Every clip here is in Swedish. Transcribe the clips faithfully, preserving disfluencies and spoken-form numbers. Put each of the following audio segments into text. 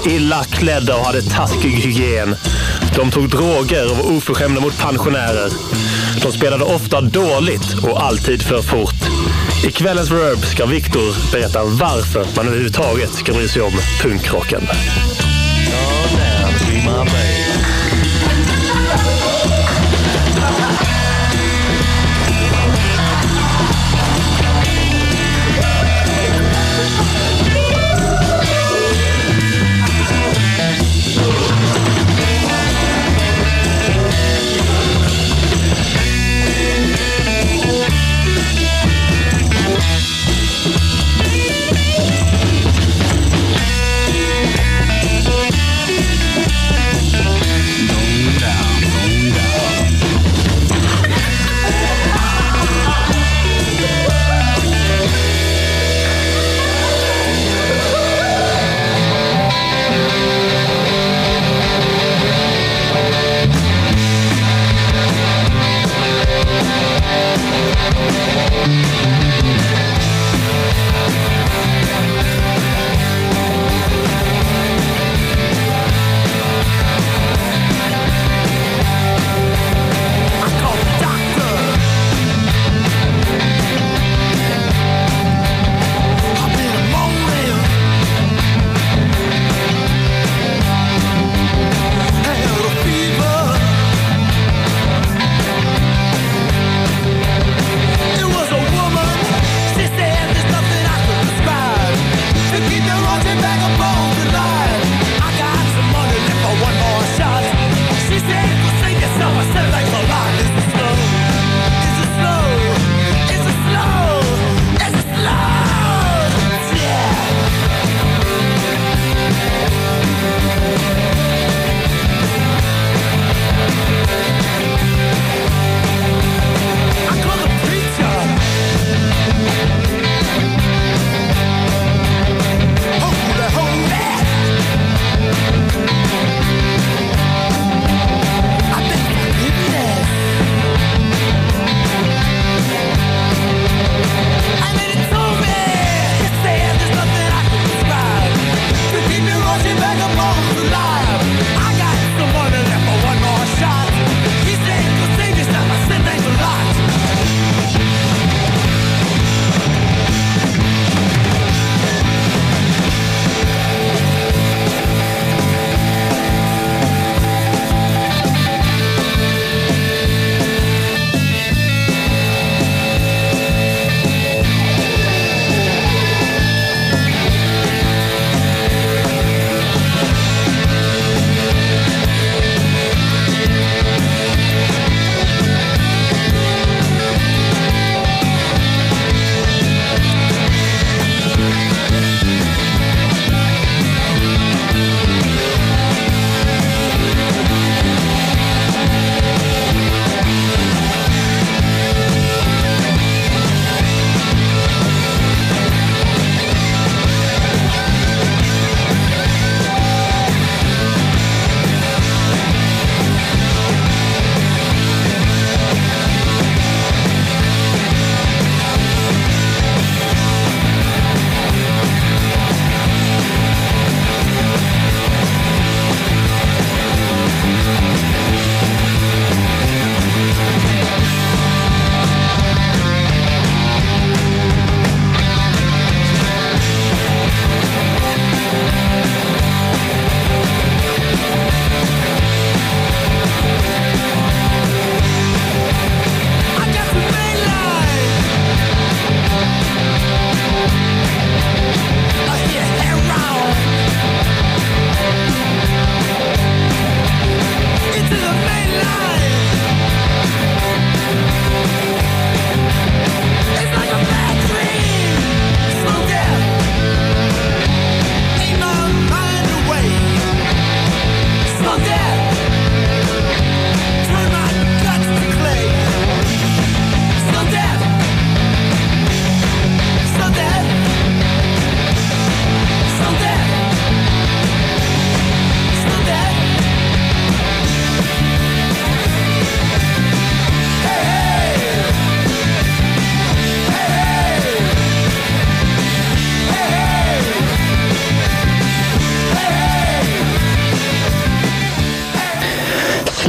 var illa klädda och hade taskig hygien. De tog droger och var oförskämda mot pensionärer. De spelade ofta dåligt och alltid för fort. I kvällens Verb ska Viktor berätta varför man överhuvudtaget ska bry sig om punkrocken.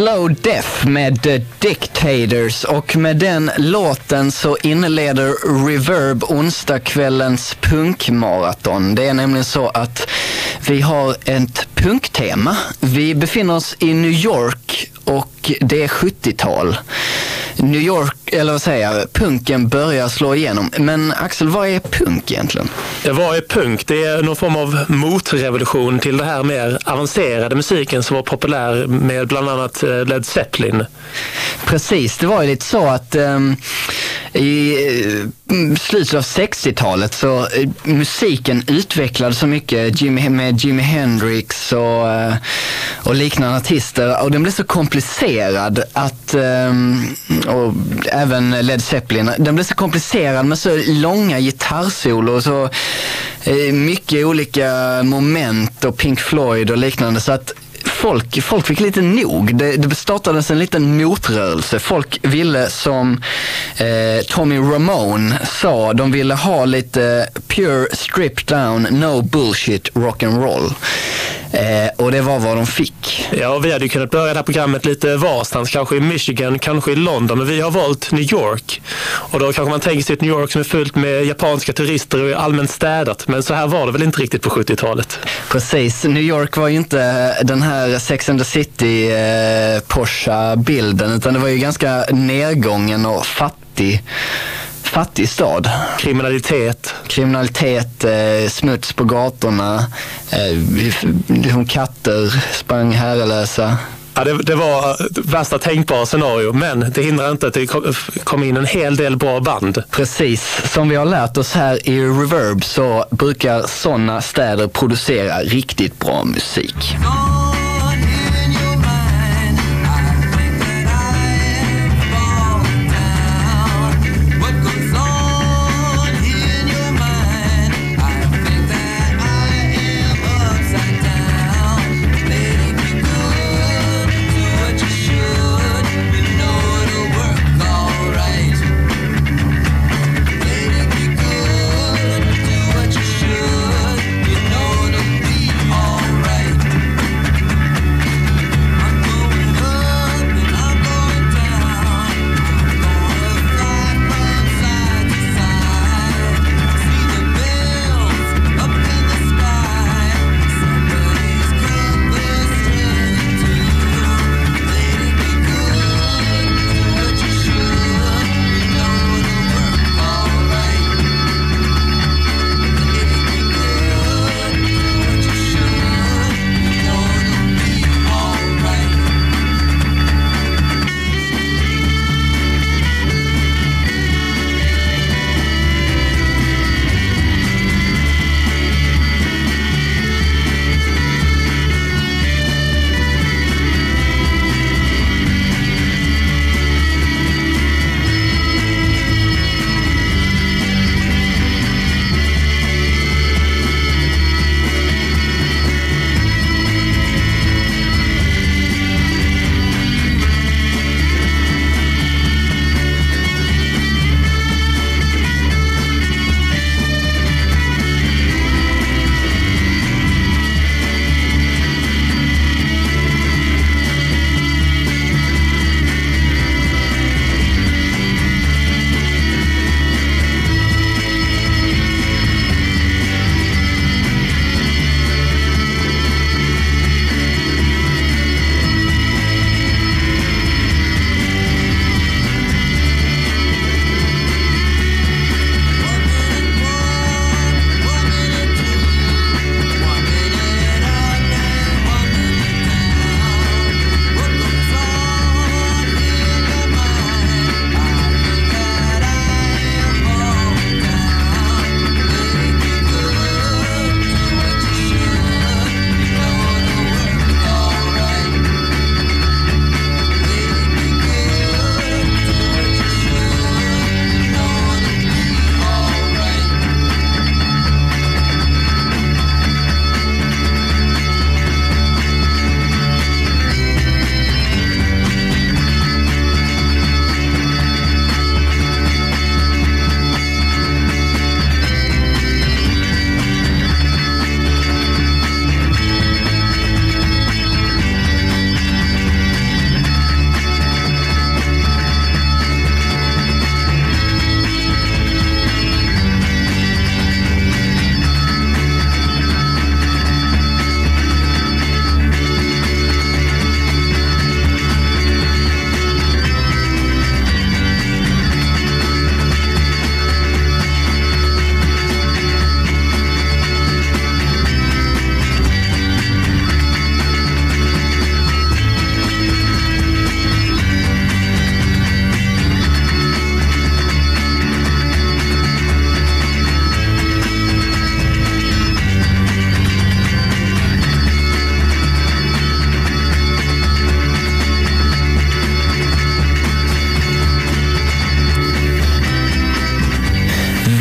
Slow Death med The Dictators, och med den låten så inleder Reverb onsdagskvällens punkmaraton. Det är nämligen så att vi har ett punktema. Vi befinner oss i New York och det är sjuttiotal. New York, eller vad säger jag, punken börjar slå igenom. Men Axel, vad är punk egentligen? Ja, vad är punk? Det är någon form av motrevolution till det här mer avancerade musiken som var populär med bland annat Led Zeppelin. Precis, det var ju lite så att um, i uh, slutet av sextiotalet så uh, musiken utvecklades så mycket Jimmy, med Jimi Hendrix och, uh, och liknande artister, och den blev så komplicerad att um, och även Led Zeppelin, den blev så komplicerad med så långa gitarrsolor och så uh, mycket olika moment och Pink Floyd och liknande, så att Folk, folk fick lite nog. Det, det startades en liten motrörelse. Folk ville, som eh, Tommy Ramone sa, de ville ha lite pure stripped down, no bullshit rock'n'roll. Eh, och det var vad de fick. Ja, och vi hade ju kunnat börja det här programmet lite varstans, kanske i Michigan, kanske i London, men vi har valt New York. Och då kanske man tänker sig ett New York som är fullt med japanska turister och är allmänt städat, men så här var det väl inte riktigt på sjuttiotalet. Precis, New York var ju inte den här Sex and the City eh, Porsche-bilden, utan det var ju ganska nedgången och fattig fattig stad. Kriminalitet. Kriminalitet, eh, smuts på gatorna, eh, katter sprang herrelösa. Ja, det, det var värsta tänkbara scenario, men det hindrar inte att det kom, kom in en hel del bra band. Precis, som vi har lärt oss här i Reverb så brukar sådana städer producera riktigt bra musik.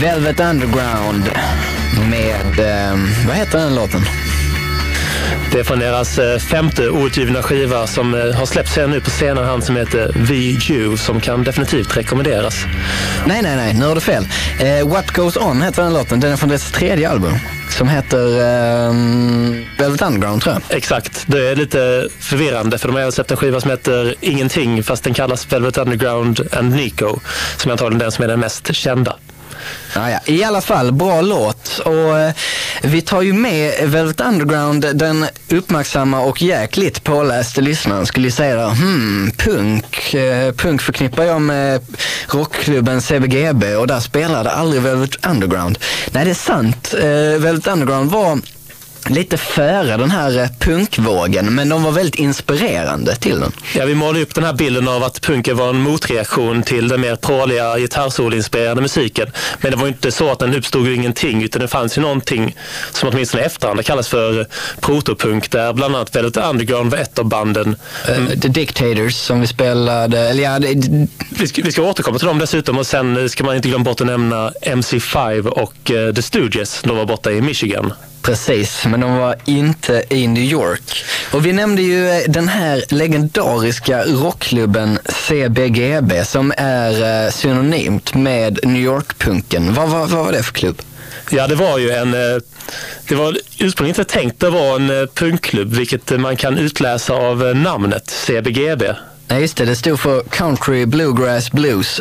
Velvet Underground med, eh, vad heter den låten? Det är från deras femte outgivna skiva som har släppts här nu på senare hand som heter V U, som kan definitivt rekommenderas. Nej, nej, nej, nu har du fel. Eh, What Goes On heter den låten. Den är från deras tredje album som heter eh, Velvet Underground, tror jag. Exakt, det är lite förvirrande för de har släppt en skiva som heter Ingenting fast den kallas Velvet Underground and Nico, som är antagligen den som är den mest kända. Ja, ja. I alla fall, bra låt. Och eh, vi tar ju med Velvet Underground, den uppmärksamma och jäkligt påläste lyssnaren skulle säga, hmm, punk. Eh, punk förknippar jag med rockklubben C B G B och där spelade aldrig Velvet Underground. Nej, det är sant. Eh, Velvet Underground var lite före den här punkvågen, men de var väldigt inspirerande till den. Ja, vi målade upp den här bilden av att punken var en motreaktion till den mer pråliga gitarrsolinspirerade musiken. Men det var ju inte så att den uppstod ju ingenting, utan det fanns ju någonting som åtminstone i efterhand det kallas för protopunk, där bland annat Velvet Underground var ett av banden. Mm. Uh, The Dictators som vi spelade, eller ja, det... vi, ska, vi ska återkomma till dem dessutom, och sen ska man inte glömma bort att nämna M C five och uh, The Stooges. De var borta i Michigan. Precis, men de var inte i New York. Och vi nämnde ju den här legendariska rockklubben C B G B som är synonymt med New York-punken. Vad, vad, vad var det för klubb? Ja, det var ju en... Det var ursprungligen inte tänkt att vara en punkklubb, vilket man kan utläsa av namnet C B G B. Nej, just det. Det stod för Country Bluegrass Blues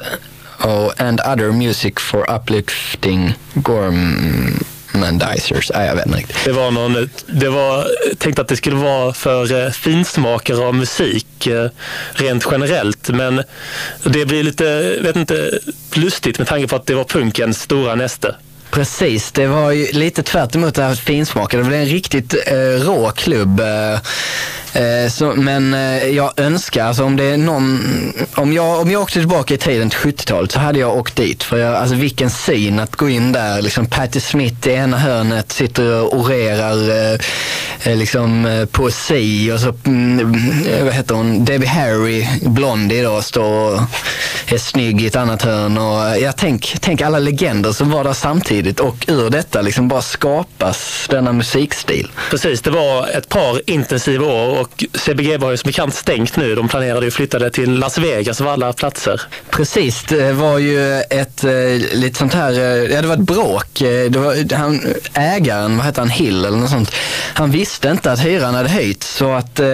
and Other Music for Uplifting Gorm... Mandizers, nej, jag vet inte. Det var någon, det var tänkt att det skulle vare för eh, finsmakare av musik eh, rent generellt, men det blir lite, vet inte, lustigt med tanke på att det var punkens stora näste. Precis, det var ju lite tvärt emot det här finsmakare. Det var en riktigt eh, rå klubb. Eh, eh, så, men eh, jag önskar, alltså om det är någon, om jag, om jag åkte tillbaka i tiden till sjuttiotalet så hade jag åkt dit. För jag, alltså vilken syn att gå in där, liksom Patti Smith i ena hörnet sitter och orerar eh, liksom eh, poesi, och så mm, vad heter hon, Debbie Harry, Blondie då, står och är snygg i ett annat hörn. Och jag tänk, tänk alla legender som var där samtidigt. Och ur detta liksom bara skapas denna musikstil. Precis, det var ett par intensiva år och C B G var ju som bekant stängt nu. De planerade ju flytta det till Las Vegas av alla platser. Precis, det var ju ett eh, lite sånt här, eh, ja det var ett bråk. Det var, han, ägaren, vad heter han, Hill eller något sånt, han visste inte att hyran hade höjt, så att eh,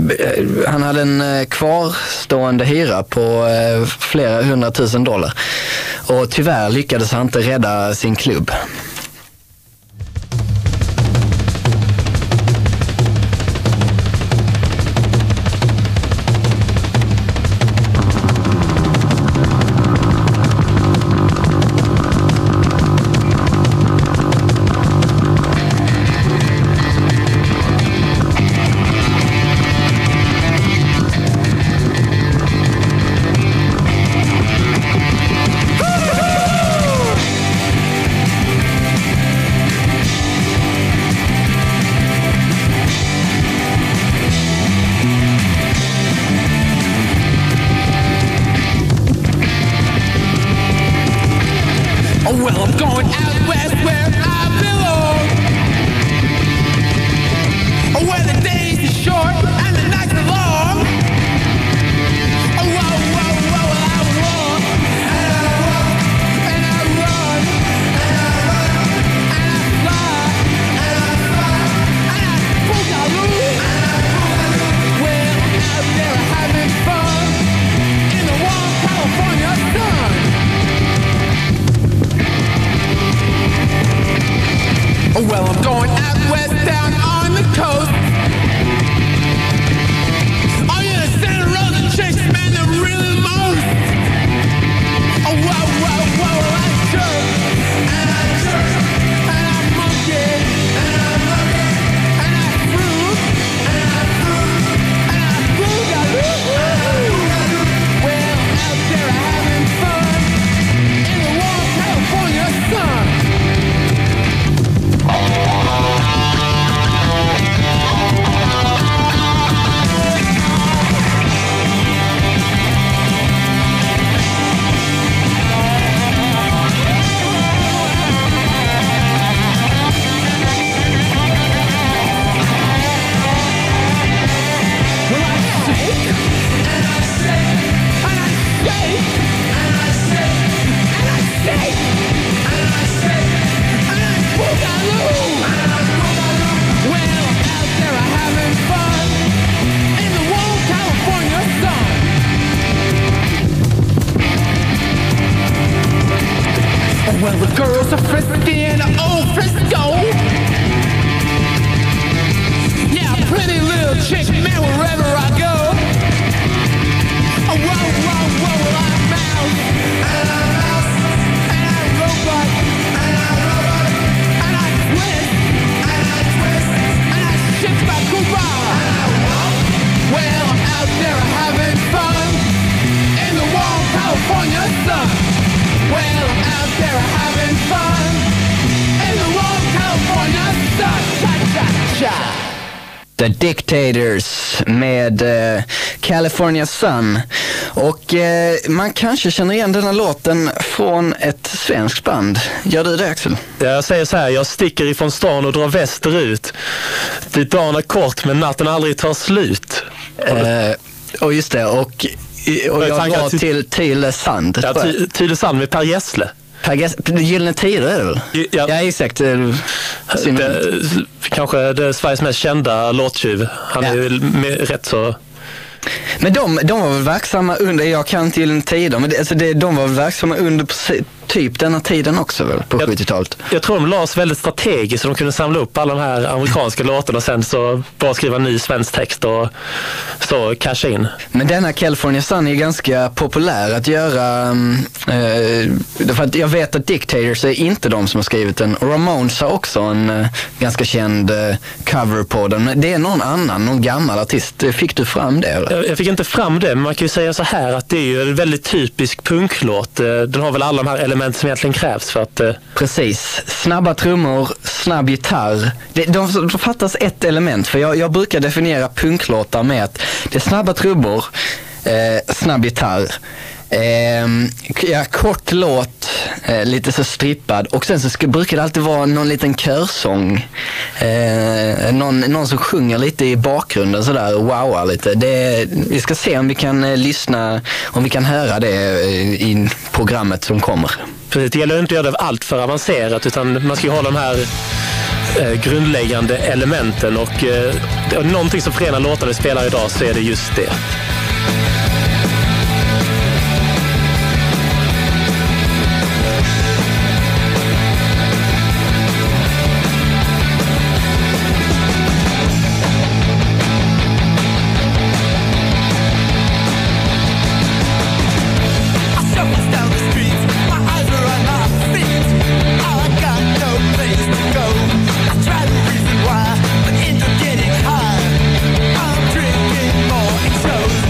han hade en eh, kvarstående hyra på eh, flera hundratusen dollar. Och tyvärr lyckades han inte rädda sin klubb. Well, the girls are frisky in old Frisco. Yeah, pretty little chick, man, wherever I go. Oh, whoa, whoa, whoa, well, I'm mouse. And I'm mouse. And I'm robot. And I'm robot. And I twist. And I twist. And I shift my Cuba. And I walk. Well, I'm out there having fun in the warm California sun. Well, I'm out there having fun in the warm California sun. Cha, cha, cha. The Dictators med eh, California Sun. Och eh, man kanske känner igen den här låten från ett svenskt band. Gör du det, Axel? Jag säger så här, jag sticker ifrån stan och drar västerut. Ditt dagen är kort men natten aldrig tar slut. Eh, och just det, och, och jag var till, till Tylösand. Ja, ty, Tylösand med Per Gessle. Per Gessle, Gyllene Tider är det väl? Ja, ja exakt. Det, kanske det är Sveriges mest kända låttjuv. Han ja. är ju med, rätt så... Men de, de var väl verksamma under, jag kan till en tid, men det, alltså det, de var väl verksamma under typ denna tiden också väl, på sjuttiotalet. Jag tror de lades väldigt strategiskt så de kunde samla upp alla de här amerikanska låtarna och sen så bara skriva ny svensk text och så casha in. Men denna California Sun är ganska populär att göra, eh, för att jag vet att Dictators är inte de som har skrivit den. Ramones har också en eh, ganska känd eh, cover på den, men det är någon annan, någon gammal artist. Fick du fram det eller? Jag, jag fick inte fram det, men man kan ju säga så här att det är ju en väldigt typisk punklåt. Den har väl alla de här elementen som egentligen krävs för att... Eh... Precis. Snabba trummor, snabb gitarr. Det, de, de fattas ett element, för jag, jag brukar definiera punklåtar med att det är snabba trummor, eh, snabb gitarr, eh, ja, kort låt, eh, lite så strippad, och sen så ska, brukar det alltid vara någon liten körsång. Eh, någon, någon som sjunger lite i bakgrunden sådär, wowar lite. Det, vi ska se om vi kan eh, lyssna, om vi kan höra det eh, i programmet som kommer. Precis, det gäller inte att göra det allt för avancerat, utan man ska ju ha de här eh, grundläggande elementen, och eh, någonting som förenar låtarna vi spelar idag, så är det just det. So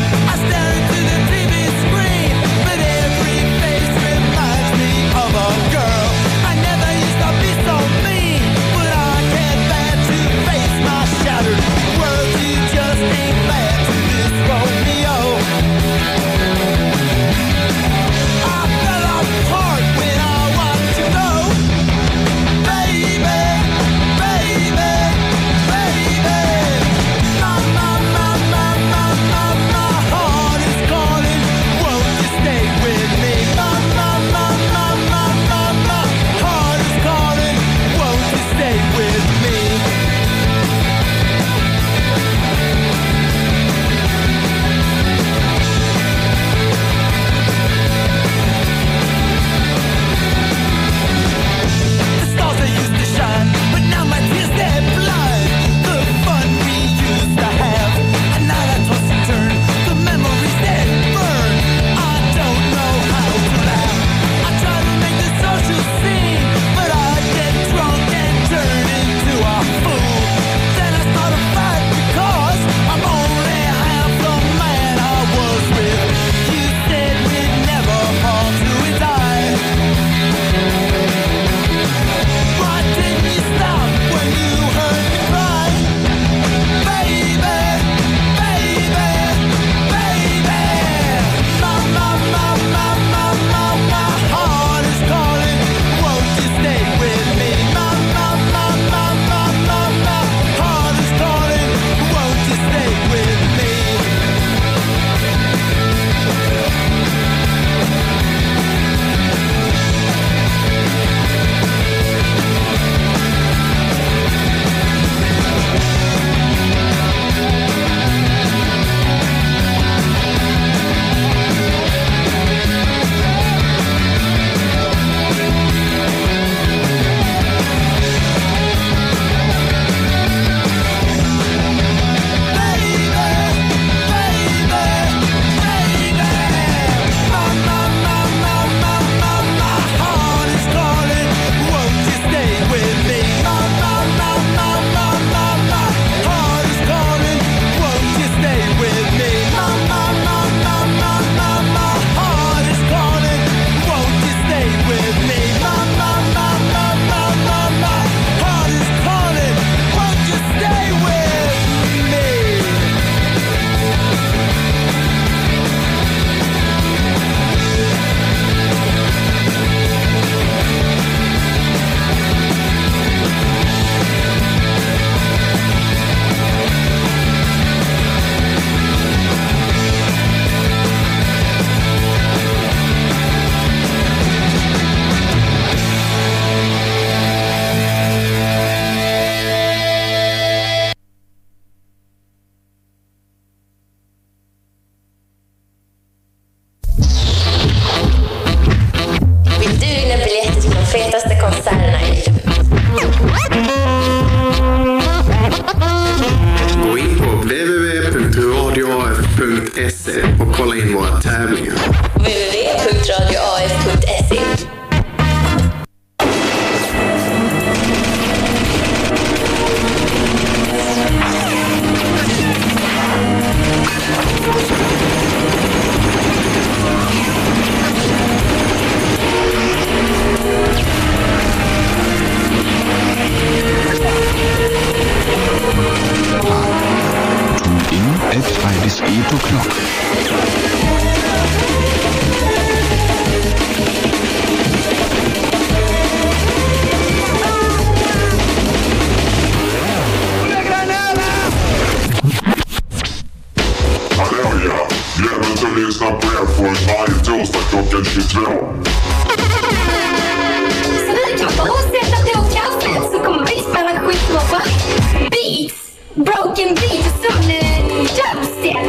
Så du kan bara sätta på kaffet så kommer vi spela skitbra beats. Broken beats som en dubstep.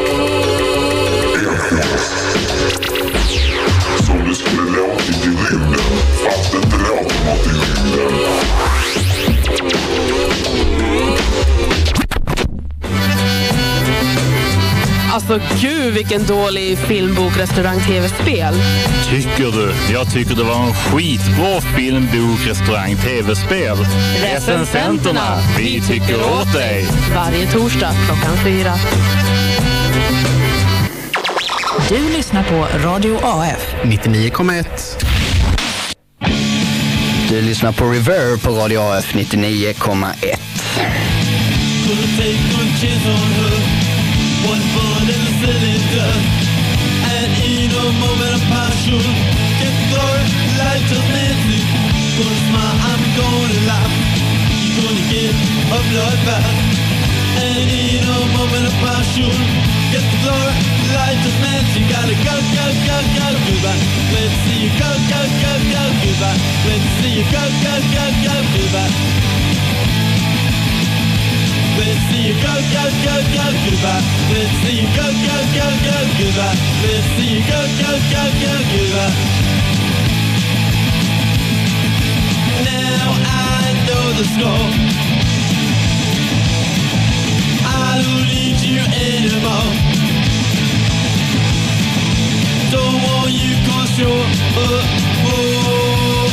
Som det skulle låtit i rymden, fast det inte låter något i rymden. Alltså gud vilken dålig filmbok, restaurang, tv-spel. Tycker du? Jag tycker det var en skitbra filmbok, restaurang, tv-spel. Recensenterna, vi tycker åt dig. Varje torsdag klockan fyra. Du lyssnar på Radio A F nittionio komma ett. Du lyssnar på Reverb på Radio A F nittionio komma ett. One bullet in the cylinder, and in a moment of passion, get through light of magic. Gonna smile, I'm gonna laugh. You're gonna get a bloodbath, and in a moment of passion, get through light of magic. Gotta go, go, go, go, goodbye. Let's see you go, go, go, go, goodbye. Let's see you go, go, go, go, goodbye. Let's see you go, go, go, go, goodbye. Let's see you go, go, go, go, goodbye. Let's see you go, go, go, go, goodbye. Now I know the score. I don't need you anymore. Don't want you cause you're uh, oh.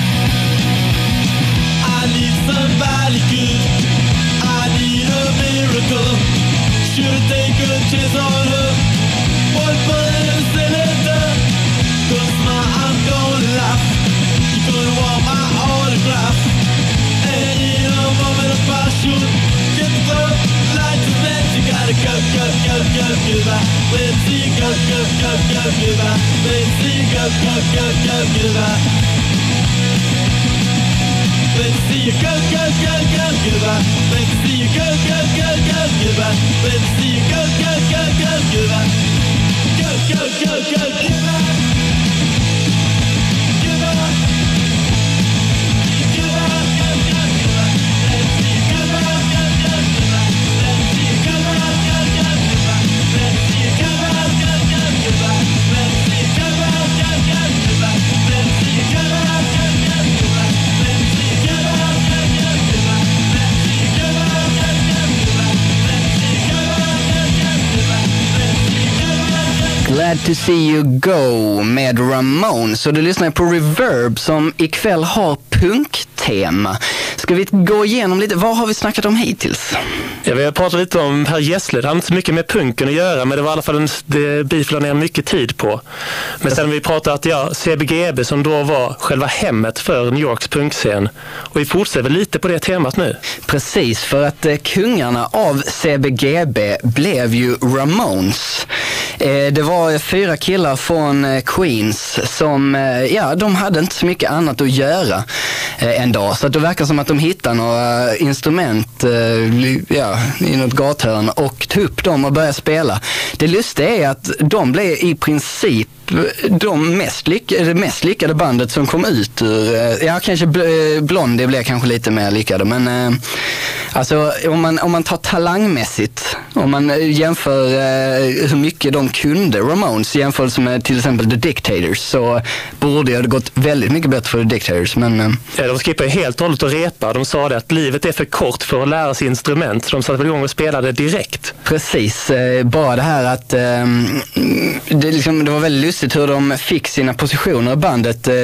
I need somebody good. I need a miracle. Should take a chance on her. One bullet in a cylinder. Gonna smile, I'm gonna laugh. You're gonna want my autograph. And in a moment of passion, get the light to match. You gotta go, go, go, go, goodbye. Let's see you go, go, go, go, goodbye. Let's see you go, go, go, go, goodbye. Let's see you go, go, go, go, goodbye. Let's see you go, go, go, go, goodbye. Let's see you go, go, go, go, goodbye. Go, go, go, go, goodbye. Goodbye. Goodbye, go, go, goodbye. Let's see you go, go, go, go, goodbye. Let's see you go, go, go, go, goodbye. Let's see you go, go, go, go, goodbye. Let's see you go, go, go, go, goodbye. Let's see you go, go, go, go, goodbye. Let's see you go, go, go, go, goodbye. Let's see you go, go, go, go, goodbye. Let's see you go, go, go, go, goodbye. Let's see you go, go, go. Glad to see you go med Ramones. Så du lyssnar på Reverb som ikväll har punktema. Ska vi gå igenom lite, vad har vi snackat om hittills? Ja, vi har pratat lite om Per Gessle. Det har inte så mycket med punken att göra, men det var i alla fall en, det Beef la ner mycket tid på. Men sen har vi pratat att ja, C B G B som då var själva hemmet för New Yorks punkscen. Och vi fortsätter lite på det temat nu. Precis, för att eh, kungarna av C B G B blev ju Ramones. Eh, det var fyra killar från eh, Queens som, eh, ja, de hade inte så mycket annat att göra eh, en dag. Så att det verkar som att de hittade några instrument eh, ja, i något gathörn och tog upp dem och började spela. Det lustiga är att de blev i princip de mest lyckade, det mest lyckade bandet som kom ut ur, ja kanske Blondie blev kanske lite mer lyckade, men eh, alltså om man, om man tar talangmässigt, om man jämför eh, hur mycket de kunde Ramones jämfört med till exempel The Dictators, så borde det ha gått väldigt mycket bättre för The Dictators, men eh. ja, de skippade helt och hållet och repa. De sa det att livet är för kort för att lära sig instrument, så de satte väl igång och spelade direkt. Precis, eh, bara det här att eh, det, liksom, det var väldigt lustigt hur de fick sina positioner i bandet. Eh,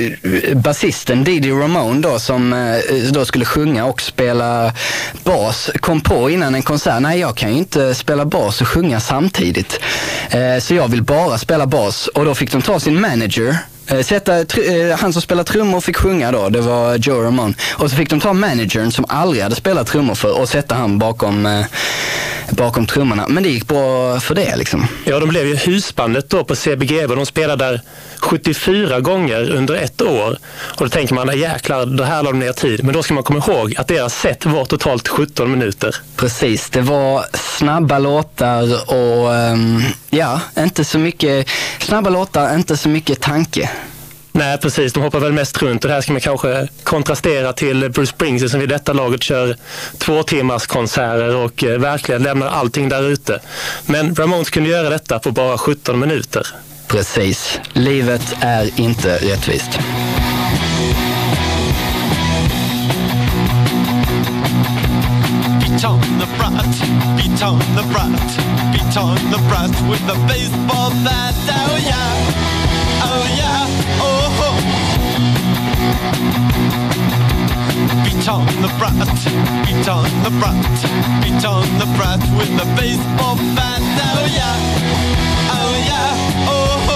basisten Didi Ramone då, som eh, då skulle sjunga och spela bas, kom på innan en konsert, nej jag kan ju inte spela bas och sjunga samtidigt. Eh, så jag vill bara spela bas, och då fick de ta sin manager. Sätta, tr- han som spelar trummor fick sjunga då, det var Joe Ramone. Och så fick de ta managern som aldrig hade spelat trummor för och sätta han bakom, eh, bakom trummorna. Men det gick bra för det liksom. Ja, de blev ju husbandet då på C B G B. De spelade där sjuttiofyra gånger under ett år. Och då tänker man, jäklar, det här la de ner tid. Men då ska man komma ihåg att deras set var totalt sjutton minuter. Precis, det var snabba låtar och um, ja, inte så mycket snabba låtar, inte så mycket tanke. Nej, precis. De hoppar väl mest runt och det här ska man kanske kontrastera till Bruce Springsteen som vid detta laget kör två timmars konserter och eh, verkligen lämnar allting där ute. Men Ramones kunde göra detta på bara sjutton minuter. Precis. Livet är inte rättvist. Beat on the brat, beat on the brat, beat on the brat with a baseball bat. Oh yeah, oh yeah, oh ho. Beat on the brat, beat on the brat, beat on the brat with a baseball bat. Oh yeah, oh yeah, oh ho.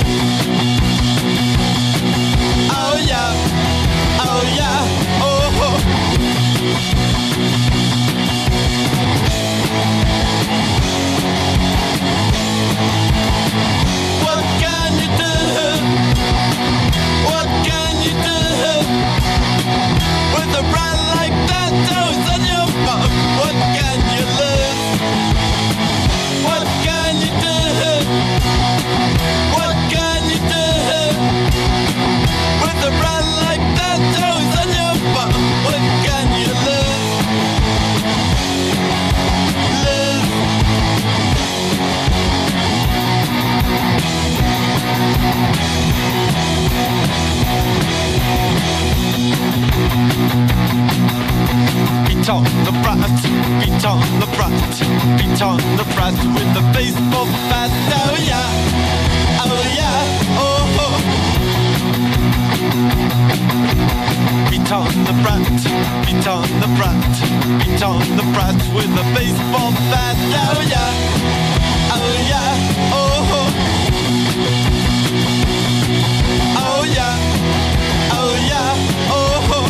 Oh yeah, oh yeah, oh ho. What can you do? What can you do? With a brand like that toes on your bum, what can you lose? What can you do? What can you do? With a brand like that toes on your bum, what can you lose? Lose. Beat on the brat, beat on the brat, beat on the brat with the baseball bat. Oh yeah, oh yeah, oh ho. Beat on the brat, beat on the brat, beat on the brat with the baseball bat. Oh yeah, oh yeah, oh ho. Oh yeah, oh yeah, oh ho.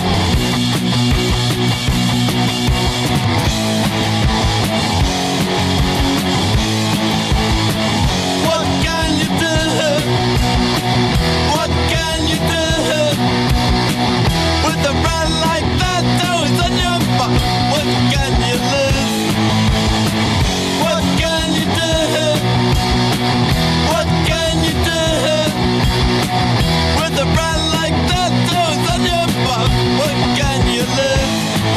What can you do? What can you do? With a brand like that toes on your butt, what can you lose? What can you do? What can you do? With a brand like that toes on your butt, what can you lose?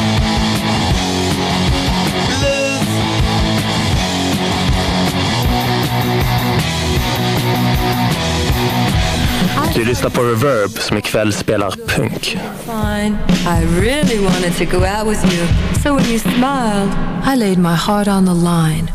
Lose. Du lyssnar på Reverb som ikväll spelar punk. Fine. I really wanted to go out with you. So when you smiled, I laid my heart on the line.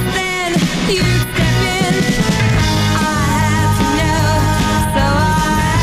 You step in, I had to know, so I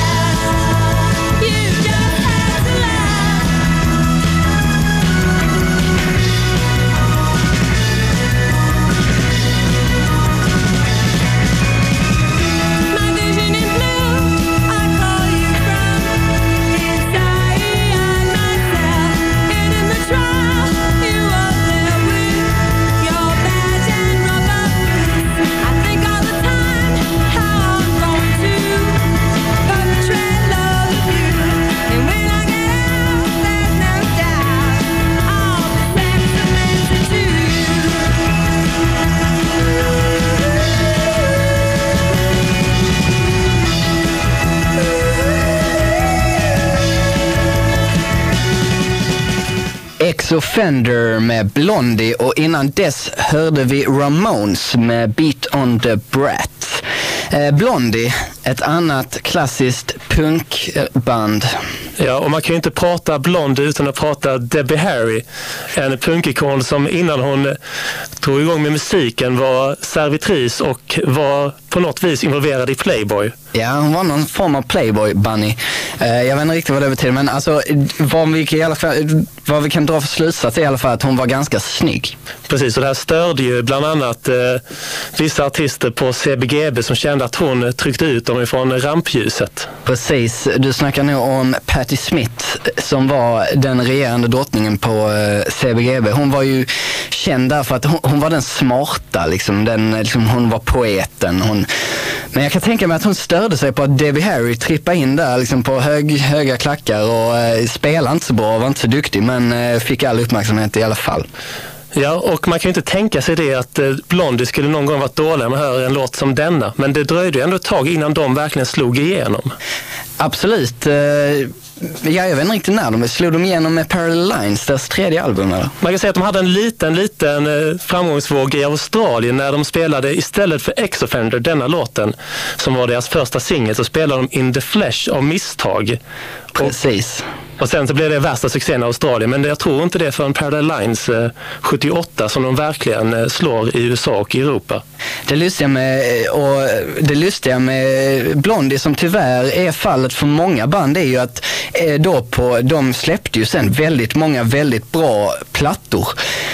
Ex-Offender med Blondie och innan dess hörde vi Ramones med Beat on the Brat. Eh, Blondie, ett annat klassiskt punkband. Ja, och man kan ju inte prata Blondie utan att prata Debbie Harry, en punkikon som innan hon tog igång med musiken var servitris och var på något vis involverad i Playboy. Ja, hon var någon form av Playboy-bunny. Eh, jag vet inte riktigt vad det betyder, men alltså, vad, vi kan i alla fall, vad vi kan dra för slutsats är i alla fall att hon var ganska snygg. Precis, och det här störde ju bland annat eh, vissa artister på C B G B som kände att hon tryckte ut dem ifrån rampljuset. Precis, du snackar nu om Patti Smith som var den regerande drottningen på eh, C B G B. Hon var ju känd därför att hon, hon var den smarta, liksom, den, liksom, hon var poeten. Hon, men jag kan tänka mig att hon störde sig på att Debbie Harry trippade in där liksom, på hög, höga klackar och eh, spelade inte så bra, var inte så duktig, men eh, fick all uppmärksamhet i alla fall. Ja, och man kan ju inte tänka sig det att eh, Blondie skulle någon gång varit dålig med hör en låt som denna. Men det dröjde ju ändå ett tag innan de verkligen slog igenom. Absolut. Eh, ja, jag vet inte riktigt när de slog de igenom med Parallel Lines, deras tredje album, eller? Man kan säga att de hade en liten, liten eh, framgångsvåg i Australien när de spelade istället för Ex-Offender, denna låten som var deras första singel, så spelade de In the Flesh av misstag. Precis. Och, och sen så blev det värsta succén i Australien, men jag tror inte det för en Parallel Lines eh, sjuttioåtta som de verkligen eh, slår i U S A och i Europa. Det lustiga med, och det lustiga med Blondie, som tyvärr är fallet för många band, är ju att eh, då på, de släppte ju sen väldigt många väldigt bra plattor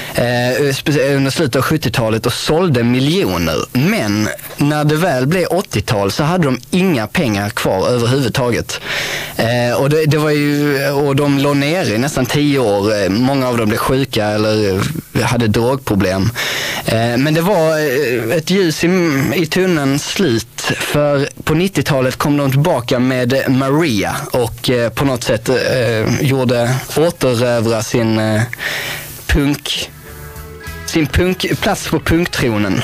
eh, under slutet av sjuttiotalet och sålde miljoner. Men när det väl blev åttiotal så hade de inga pengar kvar överhuvudtaget. Eh, och, det, det var ju, och de låg ner i nästan tio år. Många av dem blev sjuka eller hade drogproblem. Eh, men det var ett ljus i, i tunneln slut, för på nittiotalet kom de tillbaka med Maria och eh, på något sätt eh, gjorde återövra sin eh, punk sin punk, plats på punktronen.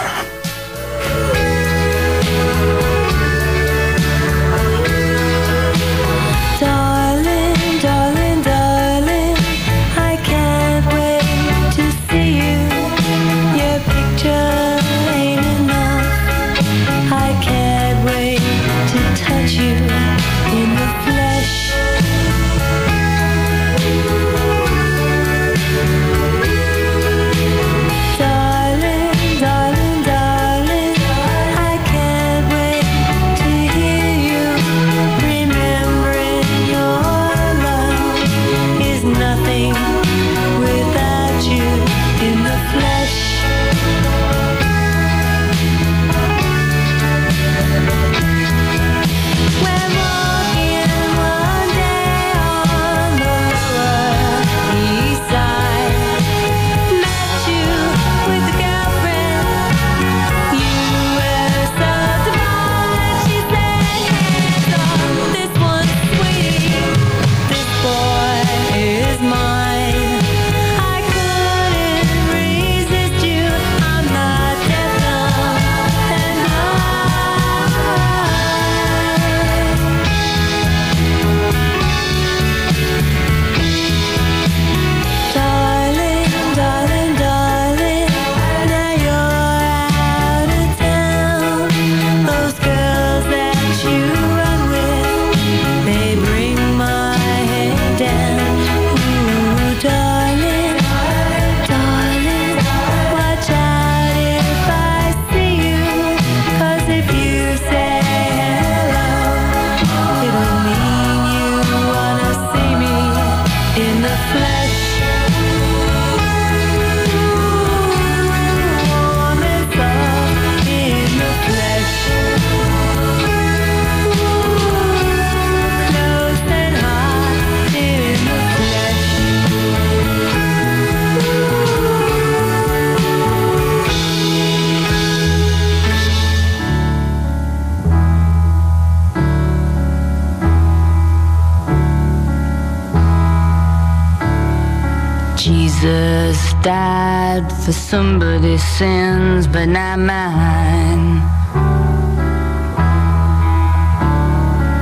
Jesus died for somebody's sins, but not mine.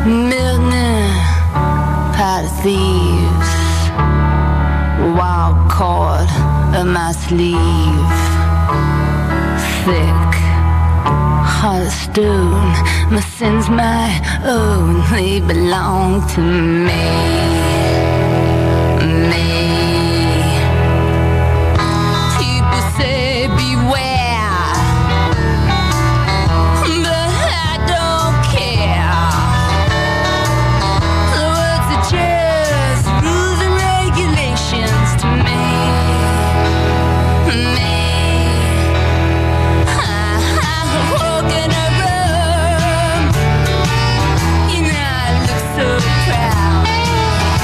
Milton, pot of thieves, wild cord of my sleeve. Thick, heart of stone. My sins my own, they belong to me. Me. People say beware, but I don't care. The words are just rules and regulations to me. Me. So proud.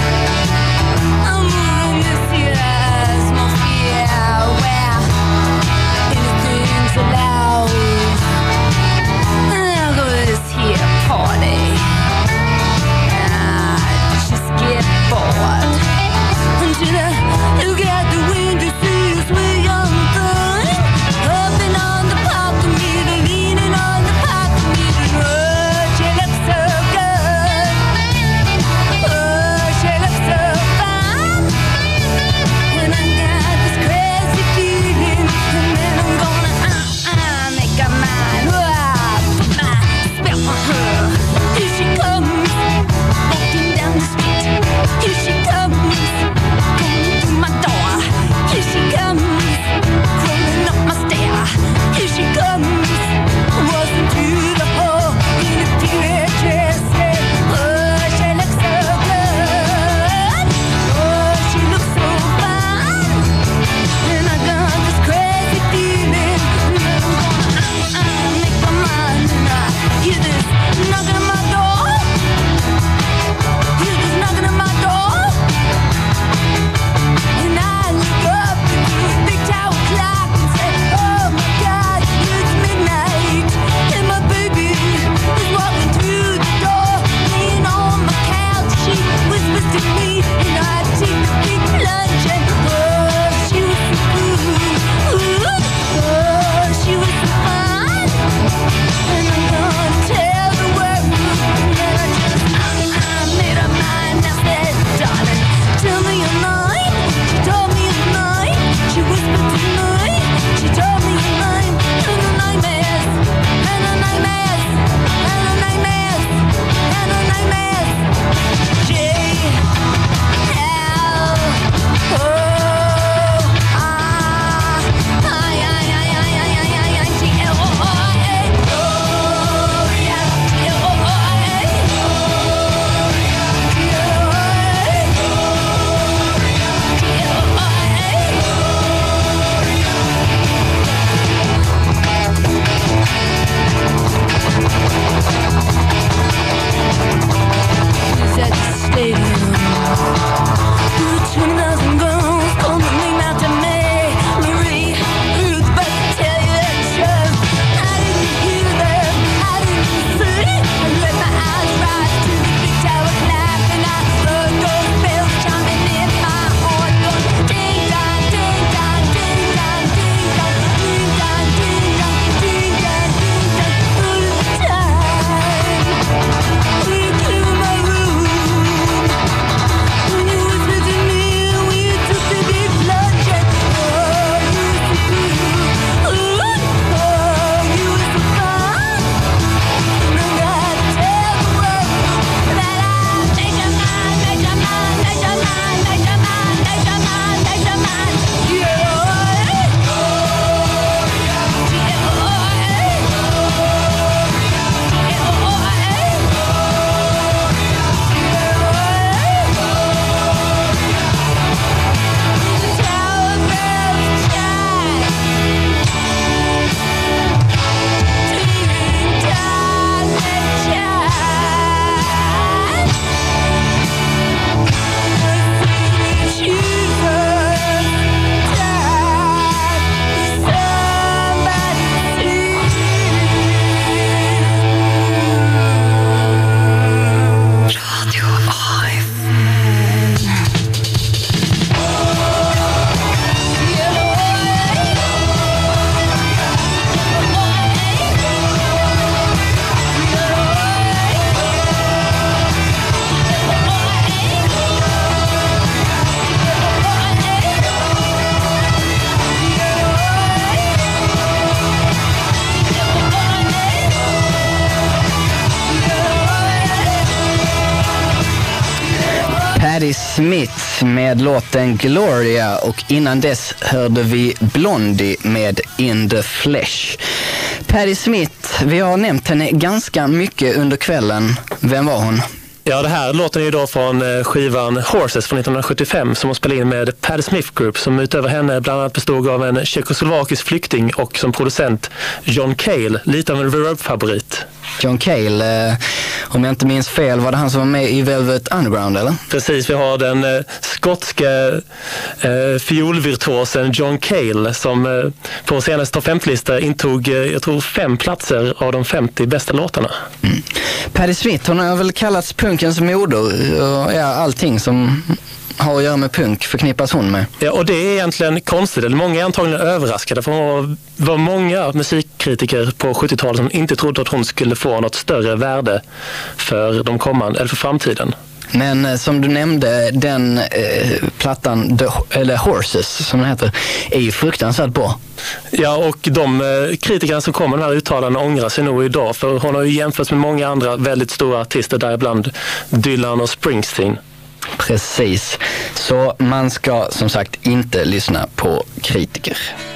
Smith med låten Gloria och innan dess hörde vi Blondie med In the Flesh. Patti Smith, vi har nämnt henne ganska mycket under kvällen. Vem var hon? Ja, det här låten är ju då från skivan Horses från nittonhundrasjuttiofem som hon spelade in med Patti Smith Group som utöver henne bland annat bestod av en tjeckoslovakisk flykting och som producent John Cale, lite av en reverb-favorit. John Cale, eh, om jag inte minns fel, var det han som var med i Velvet Underground, eller? Precis, vi har den eh, skotska eh, fiolvirtuosen John Cale som eh, på senaste topp fem-lista intog, eh, jag tror, fem platser av de femtio bästa låtarna. Mm. Patti Smith, hon har väl kallats punkens moder och ja, allting som har att göra med punk förknippas hon med. Ja, och det är egentligen konstigt. Eller många är antagligen överraskade för det var många musikkritiker på sjuttiotalet som inte trodde att hon skulle få något större värde för de kommande, eller för framtiden. Men eh, som du nämnde, den eh, plattan, The, eller Horses som den heter, är ju fruktansvärt bra. Ja, och de eh, kritikerna som kommer med den här uttalanden ångrar sig nog idag för hon har ju jämförts med många andra väldigt stora artister, däribland Dylan och Springsteen. Precis. Så man ska som sagt inte lyssna på kritiker.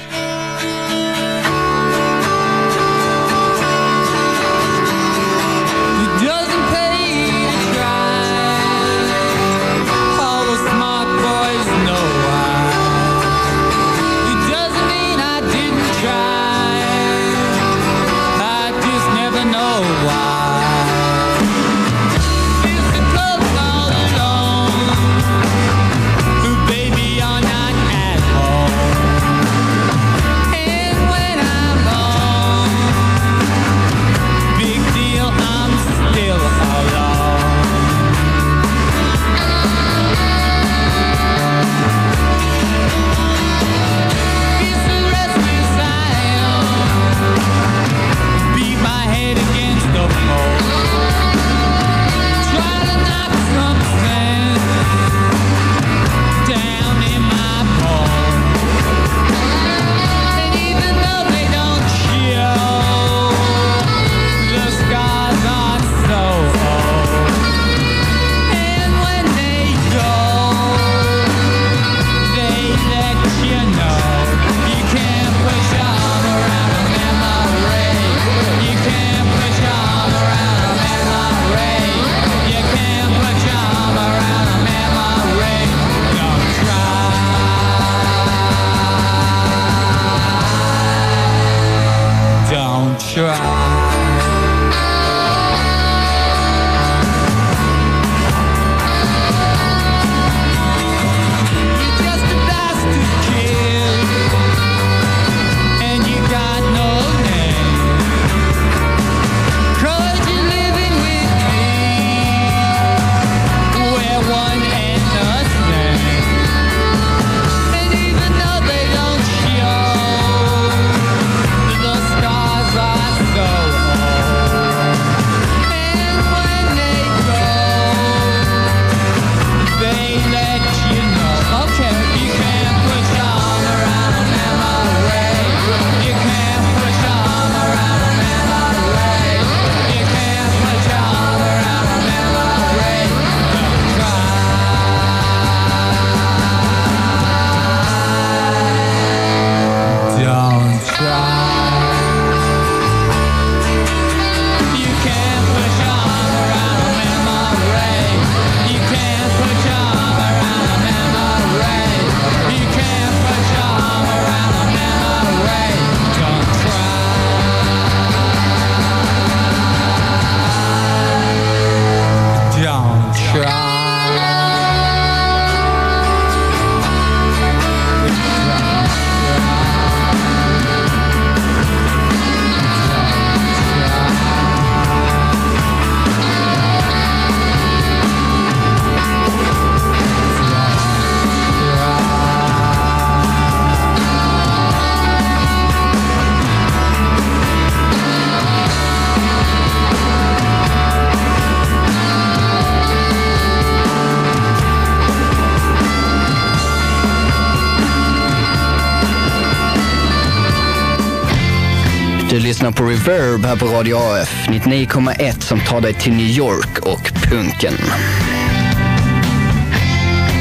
Du lyssnar på Reverb här på Radio A F nittionio komma ett som tar dig till New York och punken.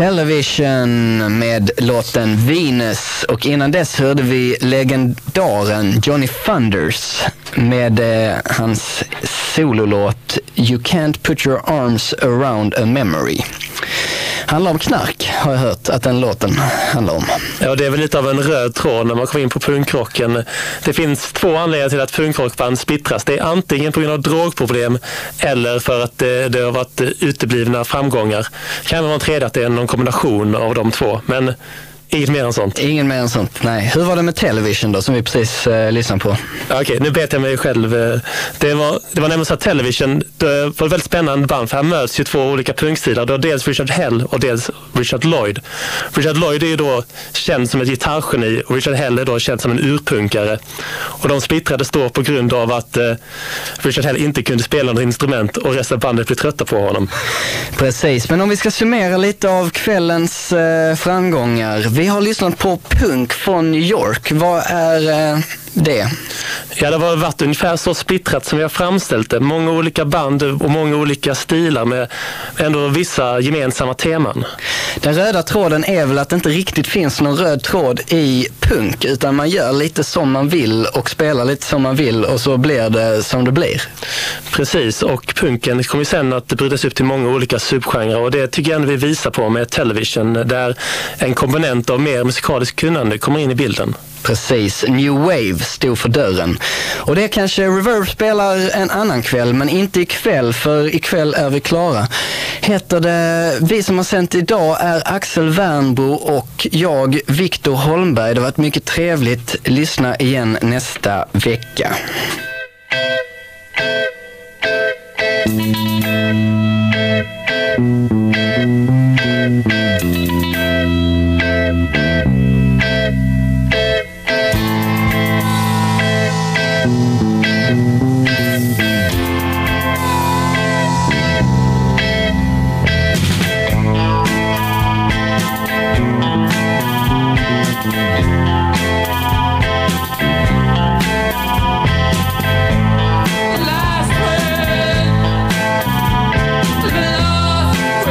Television med låten Venus, och innan dess hörde vi legendaren Johnny Thunders med eh, hans sololåt You Can't Put Your Arms Around a Memory. Handlar om knark, har jag hört att den låten handlar om. Ja, det är väl lite av en röd tråd när man kommer in på punkrocken. Det finns två anledningar till att punkrockband splittras. Det är antingen på grund av drogproblem eller för att det, det har varit uteblivna framgångar. Kan vara en tredje att det är någon kombination av de två, men inget mer än sånt. Ingen mer än sånt, nej. Hur var det med Television då, som vi precis eh, lyssnade på? Okej, okay, nu bet jag mig själv. Det var, det var nämligen så att Television, det var ett väldigt spännande band, för här möts ju två olika punkstilar. Det var dels Richard Hell och dels Richard Lloyd. Richard Lloyd är ju då känd som ett gitarrgeni och Richard Hell är då känd som en urpunkare. Och de splittrades då på grund av att eh, Richard Hell inte kunde spela något instrument och resten av bandet blev trötta på honom. Precis, men om vi ska summera lite av kvällens eh, framgångar. Vi har lyssnat på punk från New York. Vad är eh, det? Ja, det har varit ungefär så splittrat som vi har framställt det. Många olika band och många olika stilar med ändå vissa gemensamma teman. Den röda tråden är väl att det inte riktigt finns någon röd tråd i punk, utan man gör lite som man vill och spelar lite som man vill och så blir det som det blir. Precis, och punken kommer ju sen att brytas upp till många olika subgenrer, och det tycker jag vi visar på med Television, där en komponent av mer musikalisk kunnande kommer in i bilden. Precis, New Wave stod för dörren. Och det kanske Reverb spelar en annan kväll, men inte ikväll, för ikväll är vi klara. Heter det, vi som har sänt idag är Axel Wernbo och jag, Viktor Holmberg. Det har varit mycket trevligt. Lyssna igen nästa vecka. Last word, love.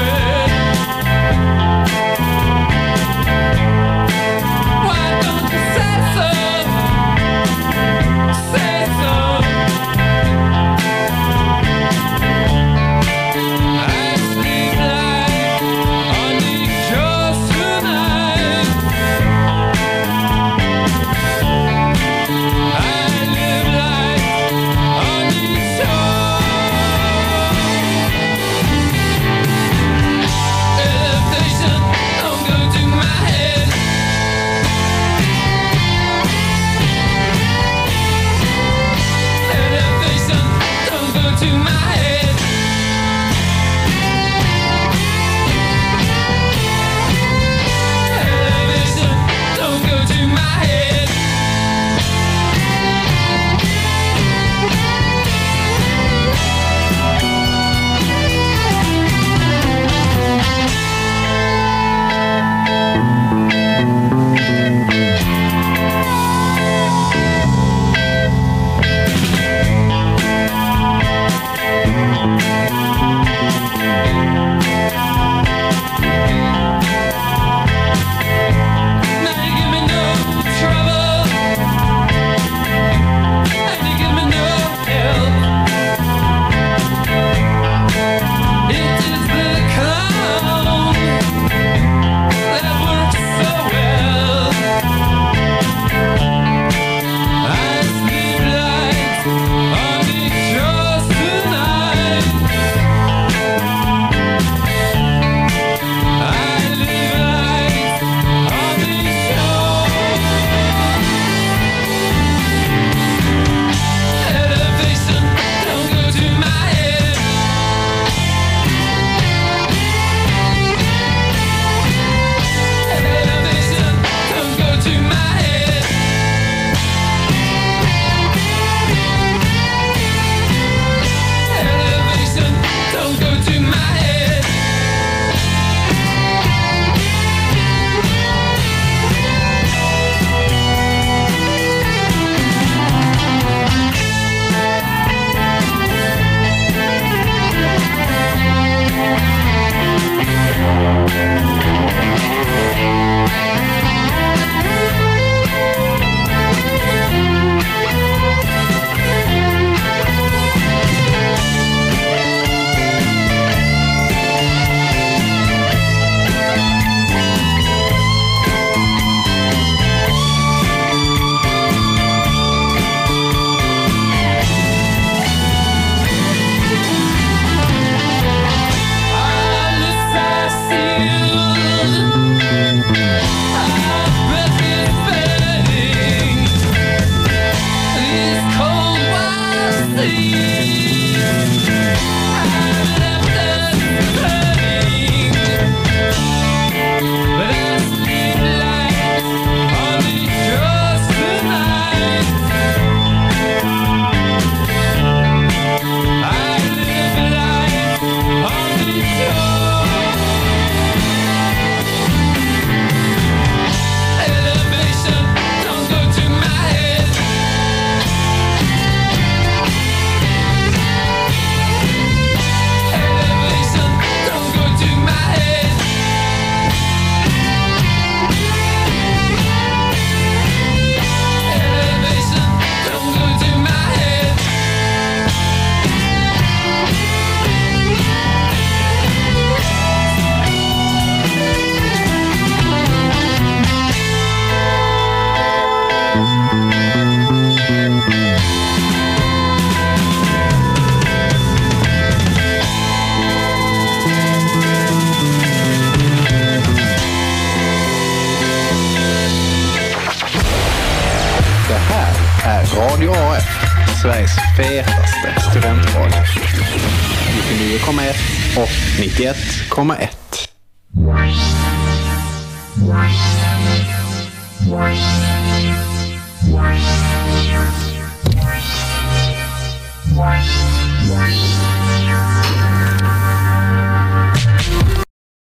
Det här är Radio A F, Sveriges fetaste studentradio. nittionio komma ett och nittioett komma ett. Wow.